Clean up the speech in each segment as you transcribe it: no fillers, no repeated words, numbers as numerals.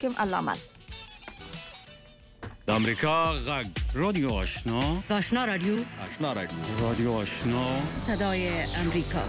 کوم علامه د امریکا غږ رادیو آشنا آشنا رادیو رادیو آشنا صدای امریکا.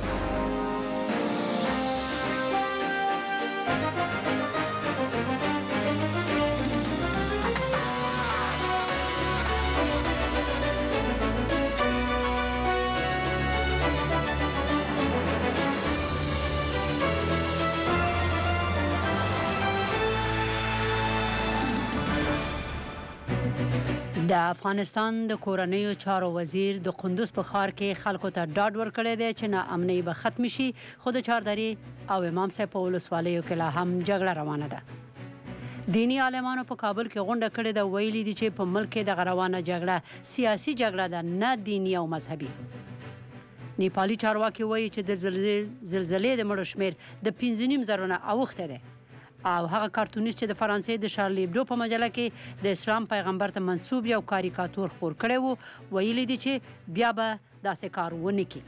د افغانستان د کورنیو چارو وزیر د قندوز په ښار کې خلکو ته ډاډ ورکړی دی چې ناامنۍ به ختم شي، خو د چاردرې او امام صاحب په ولسوالیو کې لا هم جګړه روانه ده. دینی عالمانو په کابل کې غونډه کړې ده، ویلي دي چې په ملک کې دغه روانه جګړه سیاسي جګړه ده، نه دینی او مذهبي. نیپالي چارواکي وایي چې د زلزلې د مړو شمېر د 5.5 زره اوښتی دی، او هغه کارتونیست چې د فرانسې د شارلی ابدو په مجله کې د اسلام پیغمبر ته منسوب یو کاریکاتور خپور کړی وو، ویلي دي چې بیا به داسې کار ونه کړي.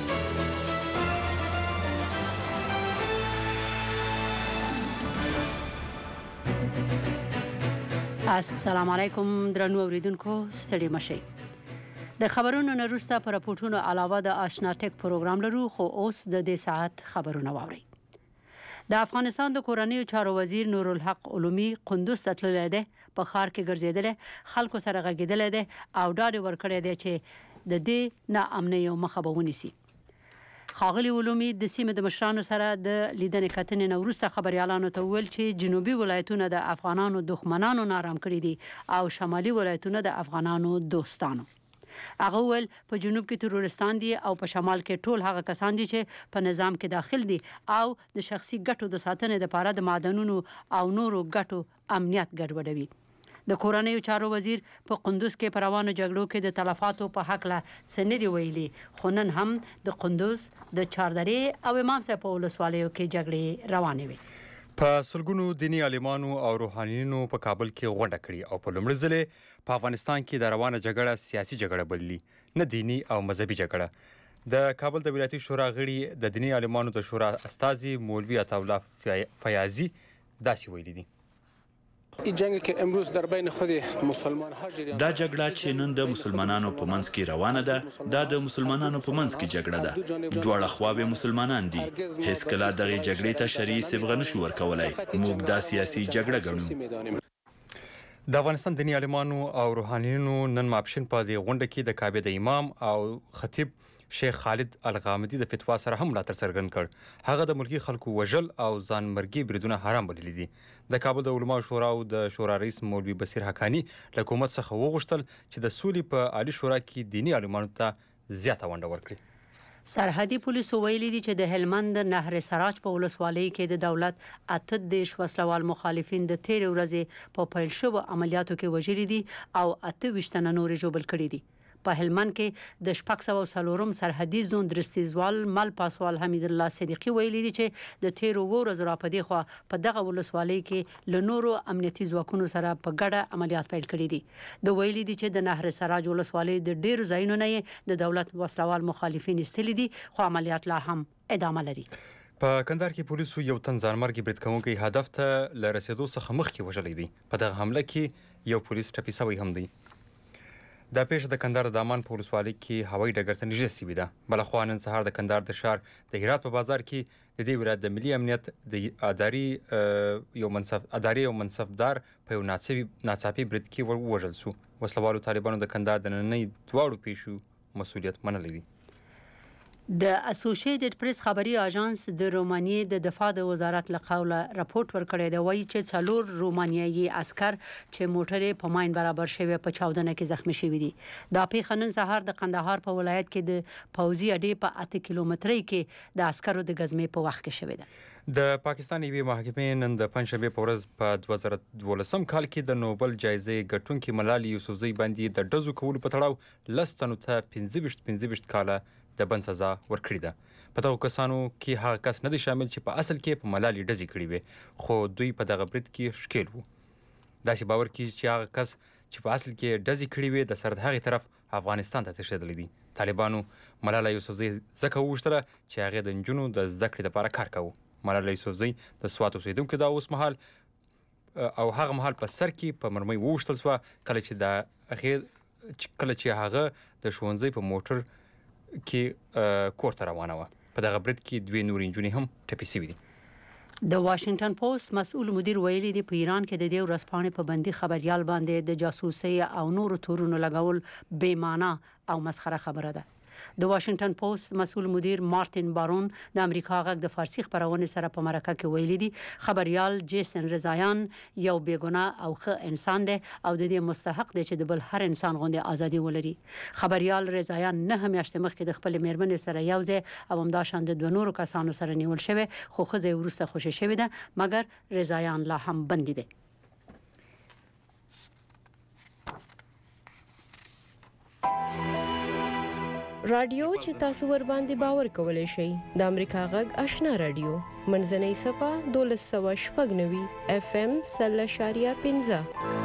السلام علیکم درنو اوریدونکو، ستړي مشئ. د خبرونو نه وروسته په راپورټونو علاوه د آشنا ټک پروګرام لرو، خو اوس د دې ساعت خبرونه واورئ. د افغانستان د کورنیو چارو وزیر نورالحق علومي قندوز ته تللی دی، په ښار کې ګرځېدلی، خلکو سره غږېدلی دی او ډاډ یې ورکړی دی چې د دې ناامنیو مخه به ونیسي. ښاغلي علومي د سیمې د مشرانو سره د لیدنې کتنې نه وروسته خبریالانو ته وویل چې جنوبي ولایتونه د افغانانو دښمنانو نارام کړي دي او شمالي ولایتونه د افغانانو دوستانو. هغه وویل په جنوب کې تروریستان دي او په شمال کې ټول هغه کسان دي چې په نظام کې داخل دي او د شخصي ګټو د ساتنې لپاره د معدنونو او نورو ګټو امنیت ګډوډوي. د کورنیو چارو وزیر په قندوز کې په روانو جګړو کې د تلفاتو په هکله څه نه دي ویلي، خو نن هم د قندوز د چاردرې او امام صاحب په ولسوالیو کې جګړې روانې وي. په سلګونو دینی عالمانو او روحانیونو په کابل کې غونډه کړې او په لومړي ځل په افغانستان کې د روانه جګړه سیاسي جګړه بللي، نه دینی او مذهبي جګړه. د کابل د ولایتي شورا غړي د دینی عالمانو د شورا استازي مولوي عطاالله فیاضي داسې ویلي دي. این جنگی که امروز در بین خود مسلمان ها جریان دا جګړه چې نن د مسلمانانو په منځ کې روانه ده، دا د مسلمانانو په منځ کې جګړه ده. دواړه خواوې مسلمانان دي، هیڅ کله دغه جګړې ته شرعي صبغه نشو ورکولای. موږ دا سیاسي جګړه ګڼو. د افغانستان دینی عالمانو او روحانیونو نن ماپښین په دې غونډه کې د کعبې د امام او خطیب شیخ خالد الغامدي د فتوا سره هم ملاتړ څرګند کړ. هغه د ملکي خلکو وژل او ځان مرګي بریدونه حرام بللي دي. د کابل د علماء شورا او د شورا رئیس مولوي بصیر حقانی له حکومت څخه وغوښتل چې د سولې په عالی شورا کې دینی عالمانو ته زیاته ونډه ورکړي. سرحدي پولیسو ویلي دي چې د هلمند نهر سراج په ولسوالۍ کې د دولت 38 وسلوال مخالفین د تېرې ورځې په پیل شوو عملیاتو کې وژلي دي او 28 تنه نورې ژوبل کړي دي. په هلمند کې د 404 سرحدي زون درستیزوال مل پاسوال حمید الله صدیقي ویلي دي چې د تیرو ورځو راپدې خو په دغه ولسوالۍ کې له نورو امنیتي ځواکونو سره په ګډه عملیات پیل کړي دي. د ویلي دي چې د نهر سراج ولسوالۍ د ډیرو ځایونو نه د دولت وسلوال مخالفین ایستلي دي، خو عملیات لا هم ادامه لري. په کندهار کې پولیسو یو تن ځانمرګي برید کوونکی هدف ته له رسیدو څخه مخکې وژلی دی. په دغه حمله کې یو پولیس ټپي شوی هم دی. دا پیښه د کندهار د دامان په ولسوالۍ کې هوایي ډګر ته نږدې شوې ده. بلخوا نن سهار د کندهار د ښار د هرات په بازار کې د دې ولایت د ملي امنیت د ادارې یو منصبدار په یو ناڅاپي برید کې ووژل شو. وسلوالو طالبانو د کندهار د نننۍ دواړو پیښو مسؤلیت منلی دی. د اسوسییټډ پریس خبري اژانس د رومانیې د دفاع د وزارت له قوله راپورټ ورکړی دی، وایي چې 4 رومانیایي عسکر چې موټرې په ماین برابر شوی په چاودنه کې زخمی شوي دي. دا پیښه نن سهار د کندهار په ولایت کې د پوځي اډې په 8 کیلومترۍ کې د عسکرو د غزمې په وخت کې شوې ده. د پاکستان یوې محکمې نن د پنځشنبې په ورځ په 2012 کال کې د نوبل جایزې ګټونکي ملالۍ یوسفزۍ باندې د ډزو کولو په تړاو 10 تنو ته 15 کاله د بند سزا ورکړې ده. په دغو کسانو کې هغه کس نه دی شامل چې په اصل کې په ملالۍ ډزې کړې وي، خو دوی په دغه برید کې ښکیل وو. داسې باور کیږي چې هغه کس چې په اصل کې ډزې کړې وي د سر د هغې طرف افغانستان ته تښتېدلی دی. طالبانو ملالۍ یوسفزۍ ځکه وغوښتله چې هغې د نجونو د زده کړې لپاره کار کاوه. ملالۍ یوسفزۍ د سوات اوسېدونکې ده، اوس مهال او هغه مهال په سر کې په مرمۍ ووشتل شوه کله چې هغه د ښوونځي په موټر کې کور ته روانه وه. په دغه برید کې 2 نورې نجونې هم ټپي شوي دي. د واشنگټن پوسټ مسؤل مدیر ویلي دی په ایران کې د دې ورځپاڼې په بندي خبريال باندې د جاسوسي او نورو تورونو لګول بې معنا او مسخره خبره ده. د واشنگټن پوسټ مسؤل مدیر مارتین بارون د امریکا غږ د فارسی خبرونه سره په مرکه کې ویلي دي خبريال جیسن رضایان یو بیګناه او ښه انسان دی او د دې مستحق دی چې د بل هر انسان غوندې ازادي ولري. خبريال رضایان 9 میاشتې مخکې د خپل میرمنې سره یوځای او همداشان د 2 نورو کسانو سره نیول شوی خو ښځه وروسته خوشی شوې ده مګر رضایان لا هم بندي دي. رادیو چې تاسو ور باندې باور کولای شئ د امریکا غږ آشنا رادیو منځنۍ صفه 1290 FM 0.15.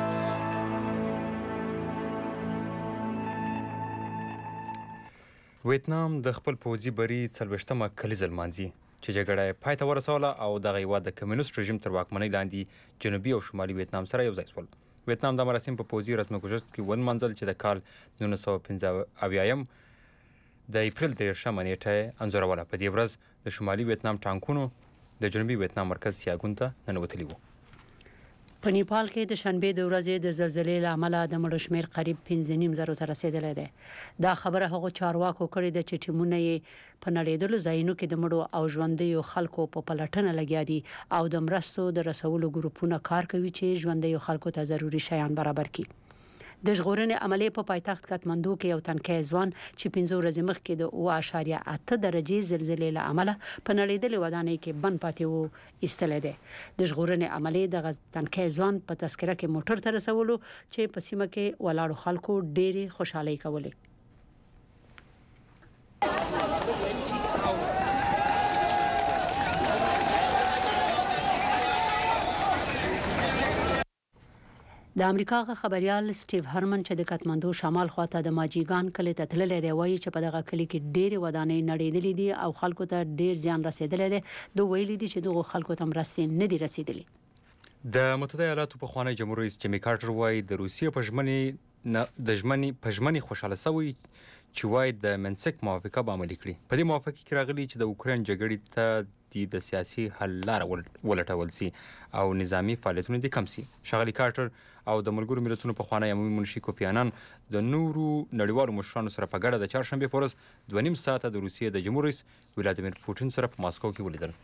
ویتنام د خپل پوځي بری 40مه کلیزه لمانځي چې جګړه پای ته ورسوله او دغه هیواد د کمیونست رژیم تر واکمنۍ لاندې جنوبي او شمالي ویتنام سره یو ځای شول. ویتنام د مراسم په پوځي رسمګذشت کې ونمانځل چې د کال 1975 د اپریل 13مه نیټه انځوروله. په دې ورځ د شمالي ویتنام ټانکونو د جنوبي ویتنام مرکز سیاګون ته ننوتلي وو. په نیپال کې د شنبه د ورځې د زلزلې له امله د مړو شمیر قریب 5.5 ته رسیدلی دی. دا خبره هغه چارواکو کړې ده چې ټیمونه یې په نړیدلو ځایونو کې د مړو او ژوندیو خلکو په پلټنه لګیا دي او د مرستو د رسولو ګروپونه کار کوي چې ژوندیو خلکو ته ضروري شیان برابر کړي. د ژغورنې عملیې په پایتخت کاتماندو کې یو تنکي ځوان چې 15 ورځې مخکې د 8.8 درجې زلزلې له امله په نړیدلې ودانۍ کې بند پاتې وو ایستل دي. د ژغورنې عملیې د تنکي ځوان په تذکره کې موټر ته رسولو چې په سیمه کې ولاړو خلکو ډېری خوشحالي کولې. د امریکا خبريال سټیو هرمن چې د کاتماندو شمال خواته د ماجیګان کلی ته تللی دی وایي چې په دغه کلی کې ډېری ودانۍ نړیدلې دي او خلکو ته ډېر زیان رسیدلی دی. دوی ویلي دي چې دغه خلکو ته مرستې نه دي رسیدلې. د متحده ایالاتو پخوانی جمهور رئیس جیمي کارټر وایي د روسیې په ژمنې خوشاله شوی چې وایي د منسک موافقه به عملي کړي. په دې موافقه کې راغلي چې د اوکراین جګړې ته د سیاسي حل لاره ولټول شي او نظامی فعالیتونه دې کم شي. ښاغلي کارټر او د ملګرو ملتونو پخوانی عمومي منشي کوفی انان د نورو نړیوالو مشرانو سره په ګډه د چهارشنبې په ورځ 2.5 ساعته د روسیې د جمهور رئیس ولادیمیر پوتین سره په ماسکو کې ولیدل.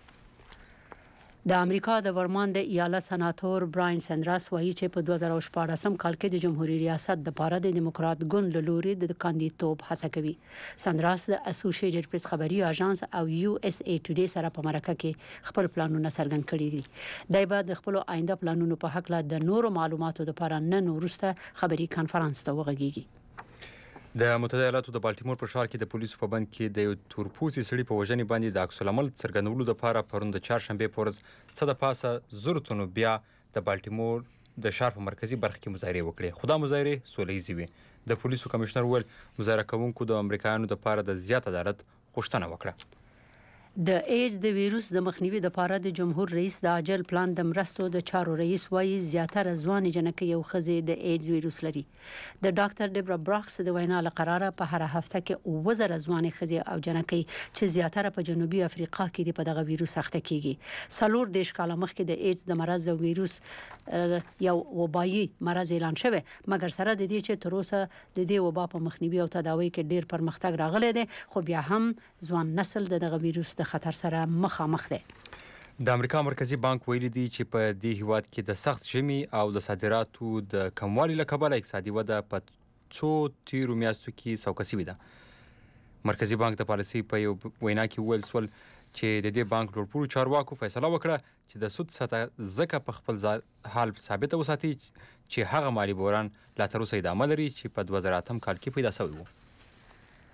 د امریکا د ورمان د ایالت سناتور براین سندراس وایي چې په 2014 کال کې د جمهوریت ریاست د لپاره د دیموکرات ګوند له لوري د کاندیدتوب هڅه کوي. سندراس د اسوسییټډ پریس خبري اژانس او USA ټوډے سره په مرکه کې خپل پلانونه څرګند کړي دي. دای په د خپل آینده پلانونو په حق له د نورو معلوماتو لپاره نن وروسته خبري کانفرنس ته وغږیږي. د متحده ایالاتو د بالټیمور په ښار کې د پولیسو په بند کې د یو تورپوستي سړي په وژنې باندې د عکس العمل څرګندولو لپاره پرون د چهارشنبې په ورځ څه د پاسه زرو تنو بیا د بالټیمور د ښار په مرکزي برخه کې مظاهرې وکړې. خو دا مظاهرې سوله ییزې وې. د پولیسو کمشنر وویل مظاهره کوونکو د امریکایانو لپاره د زیات عدالت غوښتنه وکړه. د ایډز د ویروس د مخنیوي لپاره د جمهور رئیس د عاجل پلان د مرستو د چارو رئیس وایي زیاتره ځوانې جنکې او ښځې د ایډز ویروس لري. د ډاکټر ډیبرا براکس د وینا لپاره په هر هفته کې 2000 ځوانې ښځې او جنکې چې زیاتره په جنوبي افریقا کې د په دغه ویروس اخته کیږي. 4 کال مخکې د ایډز د مرض او ویروس یو وبایي مرض اعلان شوی مګر سره د دې چې تر اوسه د دې وبا په مخنیوي او تداوی کې ډیر پرمختګ راغلی دی خو بیا هم ځوان نسل دغه ویروس د خطر سره مخامخ دی. د امریکا مرکزی بانک ویلي دی چې په دې هیواد کې د سخت ژمي او د صادراتو د کموالي له کبله اقتصادي وده په څو تیرو میاشتو کې سوکه شوې ده. مرکزی بانک د پالیسۍ په یو وینا کې وویل شول چې د دې بانک لوړپوړو چارواکو فیصله وکړه چې د سود سطح ځکه په خپل حال ثابته وساتي چې هغه مالي بحران لا تر اوسه ادامه لري چې په 2008 کال کې پیدا شوی و.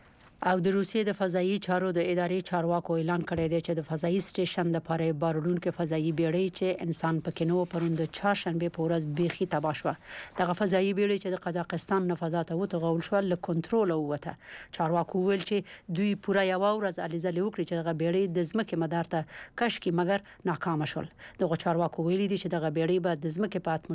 او د روسیې د فضایي چارو د ادارې چارواکو اعلان کړی دی چې د فضایي سټیشن د پاره بارولونکو فضایي بیړۍ چې انسان پکې نو پروند چهارشنبه په ورځ بيخي تباه شو. دغه فضایي بیړۍ چې د قزاقستان نه فضا ته وتغول شو له کنټرول وته. چارواکو ویل چې دوی پوره یو ورځ الیزل وکړي چې دغه بیړۍ د ځمکې مدار ته کش کی مګر ناکام شول. دغه چارواکو ویلي دي چې دغه بیړۍ به د ځمکې په